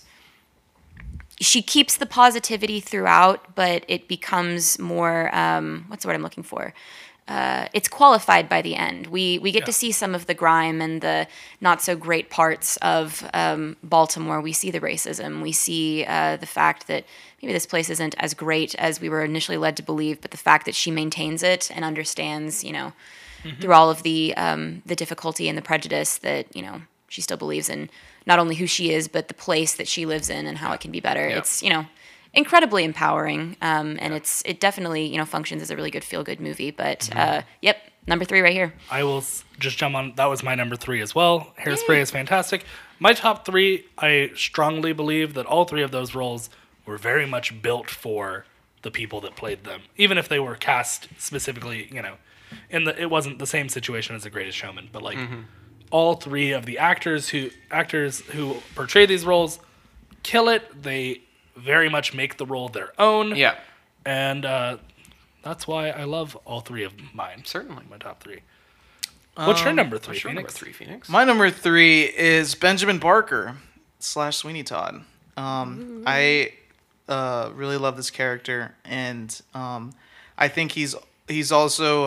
she keeps the positivity throughout, but it becomes more what's the word I'm looking for? It's qualified by the end. We get to see some of the grime and the not so great parts of Baltimore. We see the racism. We see the fact that maybe this place isn't as great as we were initially led to believe, but the fact that she maintains it and understands, through all of the difficulty and the prejudice that, she still believes in not only who she is, but the place that she lives in and how it can be better.
Yeah.
It's, incredibly empowering, and it definitely functions as a really good feel good movie. But yep, number 3 right here.
I will just jump on. That was my number 3 as well. Hairspray is fantastic. My top 3, I strongly believe that all 3 of those roles were very much built for the people that played them, even if they were cast specifically. It wasn't the same situation as The Greatest Showman, but like all 3 of the actors who portray these roles kill it. They very much make the role their own.
Yeah,
And that's why I love all 3 of mine.
certainly.
My top 3. What's your number 3,
What's your number
Phoenix?
3, Phoenix?
My number 3 is Benjamin Barker / Sweeney Todd. I really love this character, and I think he's also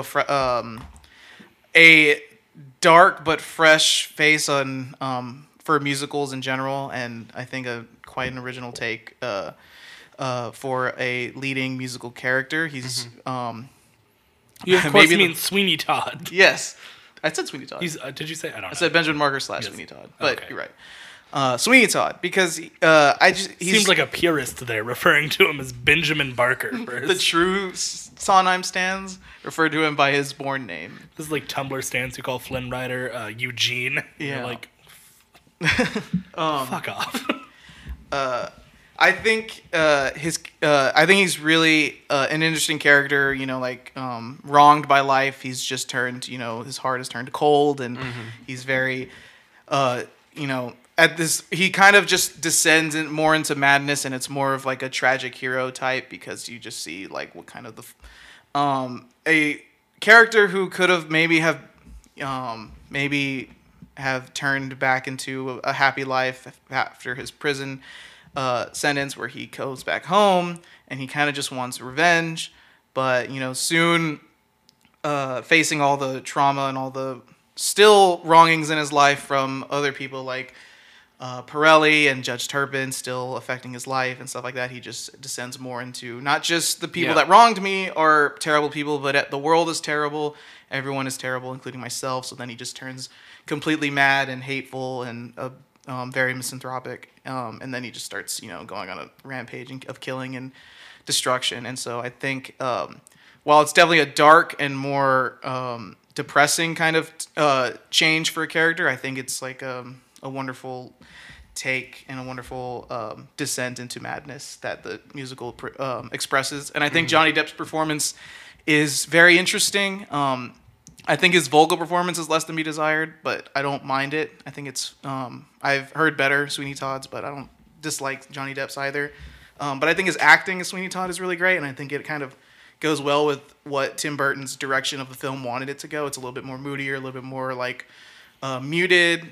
a dark but fresh face on for musicals in general, and I think quite an original take for a leading musical character. He's
You of course
Maybe
mean Sweeney Todd.
yes, I said Sweeney Todd.
He's did you say? I don't know.
I said Benjamin Barker / Sweeney Todd, but
Okay.
you're right. Sweeney Todd, because he's
Seems like a purist there, referring to him as Benjamin Barker. For
the
his,
true Sondheim stands refer to him by his born name.
this is like Tumblr stands who call Flynn Rider Eugene.
Yeah.
They're like, fuck off.
I think I think he's really an interesting character. Wronged by life. He's just turned. His heart has turned cold, and he's very, at this, he kind of just descends more into madness, and it's more of like a tragic hero type, because you just see like what kind of a character who could have maybe have turned back into a happy life after his prison sentence where he goes back home and he kind of just wants revenge, but soon facing all the trauma and all the still wrongings in his life from other people like Pirelli and Judge Turpin still affecting his life and stuff like that, he just descends more into not just the people that wronged me are terrible people, but the world is terrible. Everyone is terrible, including myself. So then he just turns completely mad and hateful and very misanthropic. And then he just starts, going on a rampage of killing and destruction. And so I think while it's definitely a dark and more depressing kind of change for a character, I think it's like a wonderful take and a wonderful descent into madness that the musical expresses. And I think Johnny Depp's performance is very interesting. I think his vocal performance is less than be desired, but I don't mind it. I think it's I've heard better Sweeney Todd's, but I don't dislike Johnny Depp's either. But I think his acting as Sweeney Todd is really great, and I think it kind of goes well with what Tim Burton's direction of the film wanted it to go. It's a little bit more moodier, a little bit more like muted,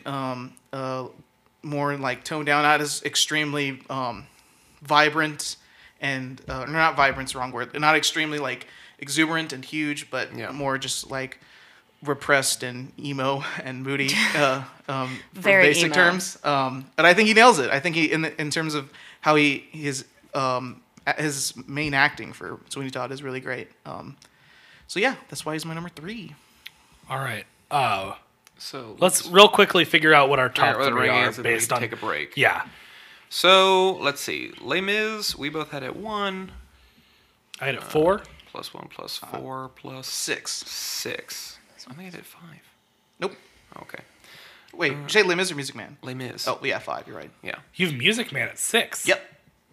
more like toned down, not as extremely vibrant and not vibrant's the wrong word, not extremely like exuberant and huge, but more just like repressed and emo and moody, for
Very
basic
emo.
terms. But I think he nails it. I think he in terms of how his main acting for Sweeney Todd is really great. So yeah, that's why he's my number 3.
All right.
So
Let's real quickly figure out what our top
what the
3
ranking
are
is, and then we
based
can
on.
take a break.
Yeah.
So let's see. Les Mis, we both had at 1.
I had it 4.
Plus 1 plus 4 plus
6.
6. I think I did 5.
Nope.
Okay.
Wait, did you say Les Mis or Music Man?
Les Mis.
Oh yeah, 5. You're right.
Yeah.
You have Music Man at 6.
Yep.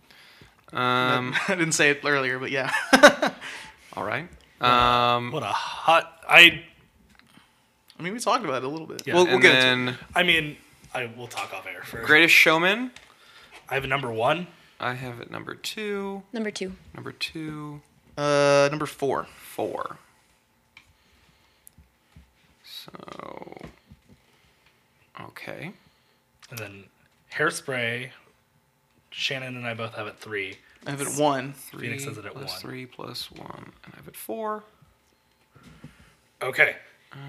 Um.
I didn't say it earlier, but yeah.
All right.
What a hot.
I mean, we talked about it a little bit.
Yeah.
We'll
And
get into
then
it.
I mean, we'll talk off air first.
Greatest Showman.
I have a number 1.
I have it number 2.
Number 2.
Number 2.
Number 4.
4. So. Okay.
And then Hairspray. Shannon and I both have it 3.
I have it 1.
3
Phoenix has it at
plus
1.
3 plus 1. And I have it 4.
Okay.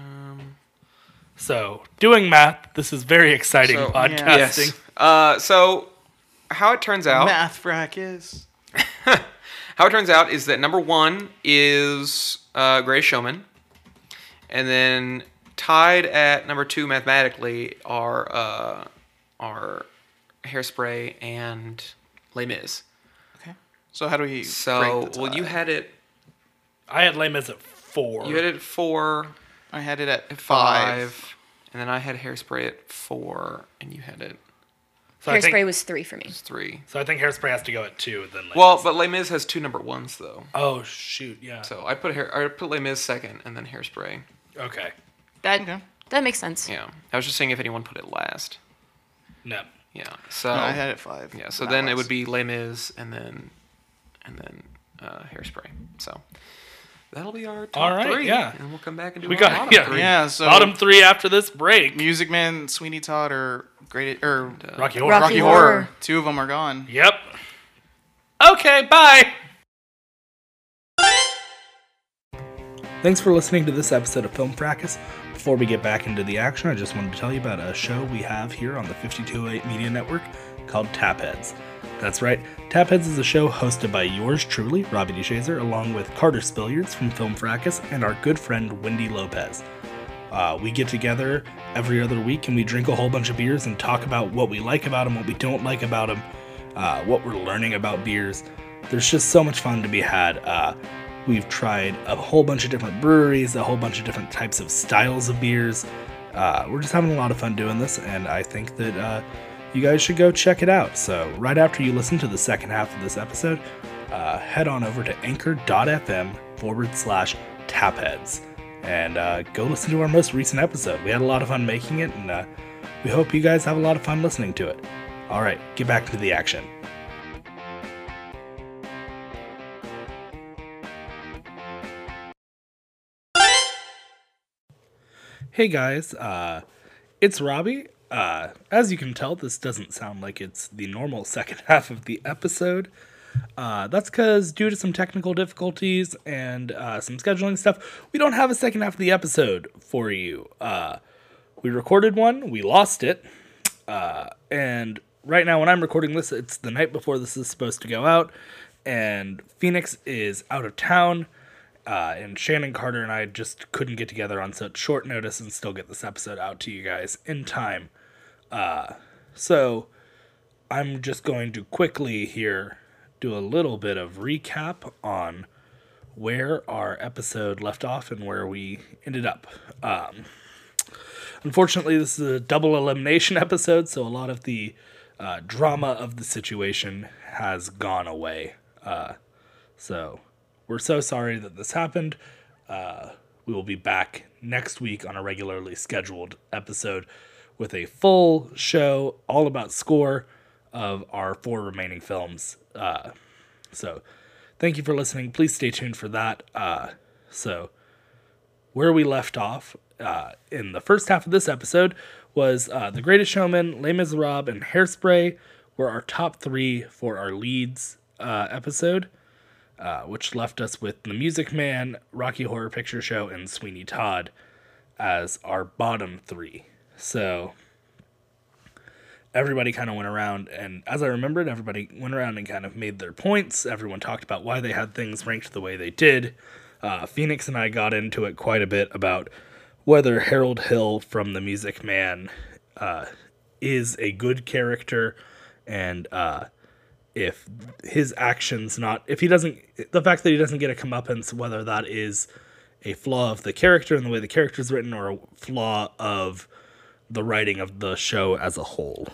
So, doing math, this is very exciting
So,
podcasting.
Yes. So, how it turns out.
Math fracas.
How it turns out is that number 1 is Greatest Showman, and then tied at number 2 mathematically are Hairspray and Les Mis.
Okay. So how do we?
So,
break the
well, you
tie?
had it.
I had Les Mis at 4.
You had it at 4,
I had it at 5.
5, and then I had Hairspray at 4, and you had it
So I
Hairspray
think,
was 3 for me.
3.
so I think Hairspray has to go at 2. Then Les
Well,
Mis.
but Les Mis has 2 number 1s though.
Oh shoot, yeah.
So I put Les Mis second, and then Hairspray.
Okay.
That makes sense.
Yeah, I was just saying if anyone put it last.
No.
Yeah. So
No, I had it 5.
yeah. So
Not
then it
less.
would be Les Mis and then Hairspray. So that'll be our top
All right,
3.
yeah.
And we'll come back and do
We
our
got
bottom 3.
Yeah. So
Bottom 3 after this break.
Music Man, Sweeney Todd, or
Rocky Horror.
Rocky
Rocky
Horror.
Horror. 2 of them are gone.
Yep. Okay, bye. Thanks for listening to this episode of Film Fracas. Before we get back into the action, I just wanted to tell you about a show we have here on the 528 Media Network called Tapheads. That's right, Tapheads is a show hosted by yours truly, Robbie DeShazer, along with Carter Spilliards from Film Fracas and our good friend Wendy Lopez. We get together every other week and we drink a whole bunch of beers and talk about what we like about them, what we don't like about them, what we're learning about beers. There's just so much fun to be had. We've tried a whole bunch of different breweries, a whole bunch of different types of styles of beers. We're just having a lot of fun doing this, and I think that you guys should go check it out. So right after you listen to the second half of this episode, head on over to anchor.fm/tapheads and go listen to our most recent episode. We had a lot of fun making it, and we hope you guys have a lot of fun listening to it. All right, get back to the action. Hey guys, it's Robbie. As you can tell, this doesn't sound like it's the normal second half of the episode. That's because due to some technical difficulties and some scheduling stuff, we don't have a second half of the episode for you. We recorded one, we lost it, and right now when I'm recording this, it's the night before this is supposed to go out, and Phoenix is out of town, and Shannon Carter and I just couldn't get together on such short notice and still get this episode out to you guys in time. So I'm just going to quickly here do a little bit of recap on where our episode left off and where we ended up. Unfortunately, this is a double elimination episode, so a lot of the drama of the situation has gone away. So we're so sorry that this happened. We will be back next week on a regularly scheduled episode with a full show all about score of our 4 remaining films. So thank you for listening. Please stay tuned for that. So where we left off in the first half of this episode was The Greatest Showman, Les Miserables, and Hairspray were our top 3 for our leads episode, which left us with The Music Man, Rocky Horror Picture Show, and Sweeney Todd as our bottom 3. So everybody kind of went around, and as I remembered, everybody went around and kind of made their points. Everyone talked about why they had things ranked the way they did. Phoenix and I got into it quite a bit about whether Harold Hill from The Music Man is a good character, and if his actions the fact that he doesn't get a comeuppance, whether that is a flaw of the character and the way the character is written, or a flaw of the writing of the show as a whole.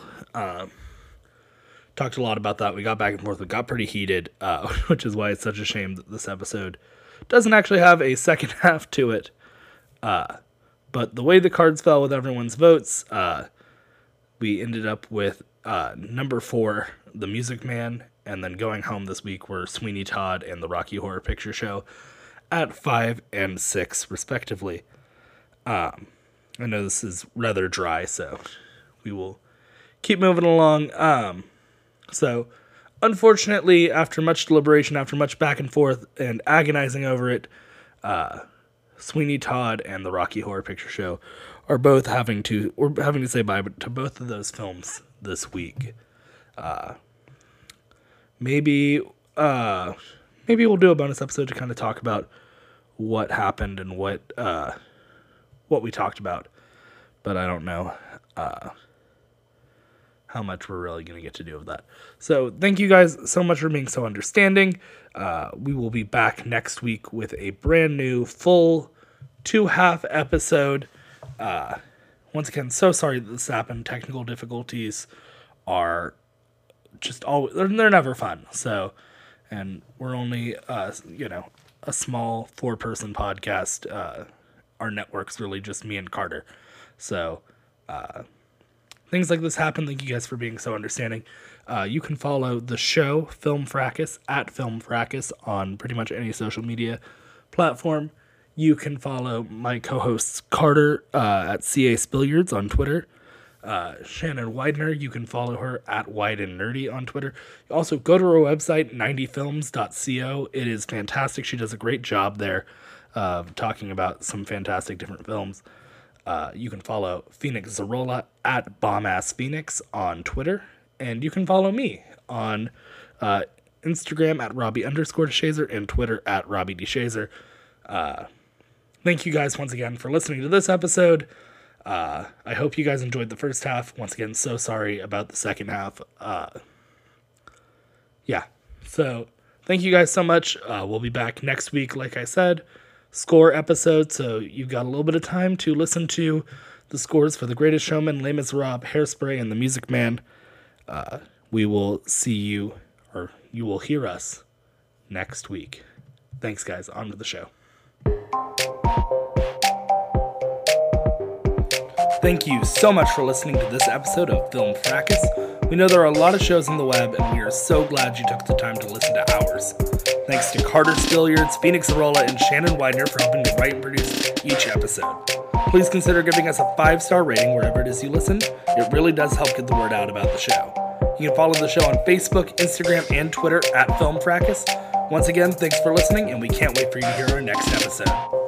Talked a lot about that. We got back and forth. We got pretty heated, which is why it's such a shame that this episode doesn't actually have a second half to it. But the way the cards fell with everyone's votes, we ended up with number 4, The Music Man, and then going home this week were Sweeney Todd and the Rocky Horror Picture Show at 5 and 6, respectively. I know this is rather dry, so we will keep moving along. So, unfortunately, after much deliberation, after much back and forth and agonizing over it, Sweeney Todd and the Rocky Horror Picture Show are both having to say bye to both of those films this week. Maybe we'll do a bonus episode to kind of talk about what happened and what we talked about, but I don't know how much we're really going to get to do of that. So thank you guys so much for being so understanding. We will be back next week with a brand new full 2-half episode. Once again, so sorry that this happened. Technical difficulties are just they're never fun. So, and we're only a small 4-person podcast. Our network's really just me and Carter. So, things like this happen. Thank you guys for being so understanding. You can follow the show, Film Fracas, at Film Fracas on pretty much any social media platform. You can follow my co-hosts Carter at CA Spilliards on Twitter. Shannon Widener, you can follow her at Wide and Nerdy on Twitter. Also, go to her website, 90films.co. It is fantastic. She does a great job there talking about some fantastic different films. You can follow Phoenix Zarola at BombAssPhoenix on Twitter. And you can follow me on Instagram at Robbie_DeShazer and Twitter at RobbieDeShazer. Thank you guys once again for listening to this episode. I hope you guys enjoyed the first half. Once again, so sorry about the second half. So thank you guys so much. We'll be back next week, like I said. Score episode, so you've got a little bit of time to listen to the scores for The Greatest Showman, Les Miserables, Hairspray, and The Music Man. We will see you, or you will hear us next week. Thanks, guys. On to the show. Thank you so much for listening to this episode of Film Fracas. We know there are a lot of shows on the web, and we are so glad you took the time to listen to ours. Thanks to Carter Spilliards, Phoenix Zarola, and Shannon Widener for helping me write and produce each episode. Please consider giving us a 5-star rating wherever it is you listen. It really does help get the word out about the show. You can follow the show on Facebook, Instagram, and Twitter at Film Fracas. Once again, thanks for listening, and we can't wait for you to hear our next episode.